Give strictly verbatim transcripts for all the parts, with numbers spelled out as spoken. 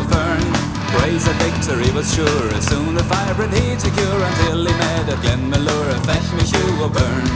the fern. Praise that victory was sure, as soon the fire bred he to cure, until he met at Glenmalure and fetched me Hugh O'Byrne.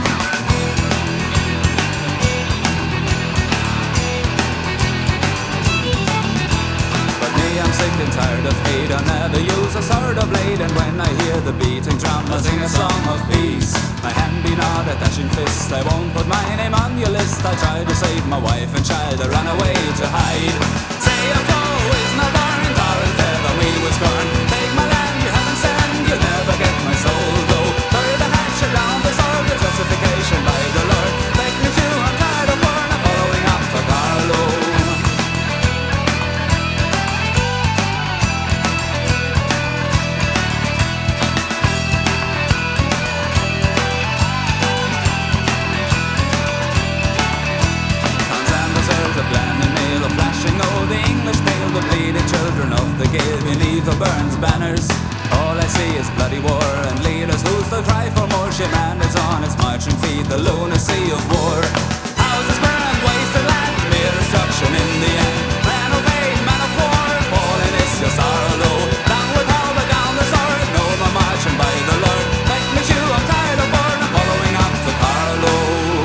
I'm sick and tired of hate, I'll never use a sword or blade. And when I hear the beating drum, I'll sing a song of peace. My hand be not a dashing fist, I won't put my name on your list. I'll try to save my wife and child, I ran away to hide. Say a foe is not born, foreign feather we will scorn. Take my land, you haven't sent, you'll never get my soul. Though for the hatch down the sword, the justification by the Lord. Take me to, I'm tired of war, I'm following up for Carlo. Flashing o'er the English pale, the bleeding children of the gale beneath O'Byrne's banners. All I see is bloody war and leaders who still cry for more. Ship and it's on its marching feet, the lunacy of war. Houses burned, wasted land, mere destruction in the end. Man of hate, man of war, falling is your sorrow low. Down with Alba, down the sword, no more marching by the Lord. Take me shoe, I'm tired of war, I'm following up to Carlo.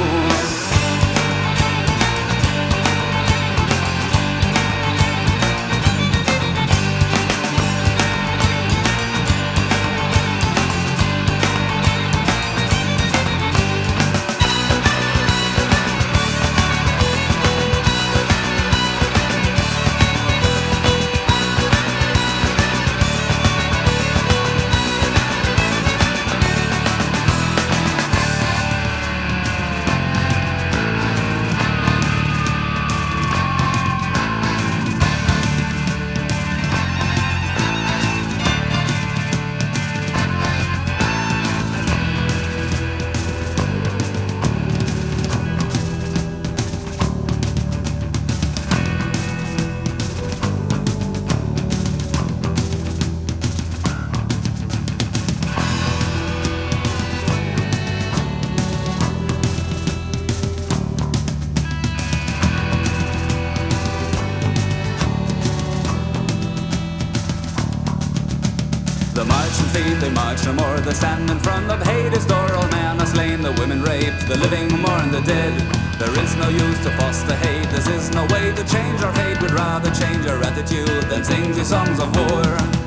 The marching feet, they march no more. They stand in front of Hades' door. All men are slain, the women raped, the living mourn the dead. There is no use to foster hate, this is no way to change our fate. We'd rather change our attitude than sing these songs of war.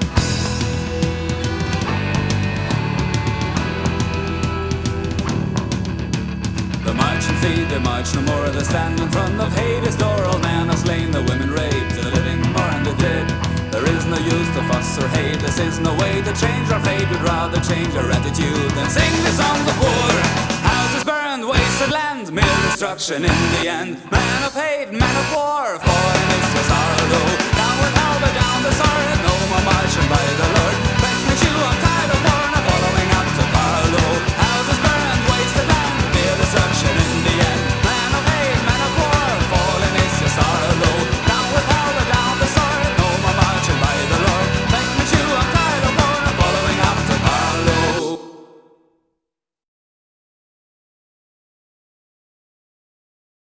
The marching feet, they march no more. They stand in front of Hades' door. All men are slain, the women raped, the living mourn the dead. There is no use to fuss or hate, this is no way to change our fate. We'd rather change our attitude than sing the songs of war. Houses burned, wasted land, mere destruction in the end. Man of hate, man of war, falling is your sorrow. Down with Alba, down the sword, no more marching by the Lord.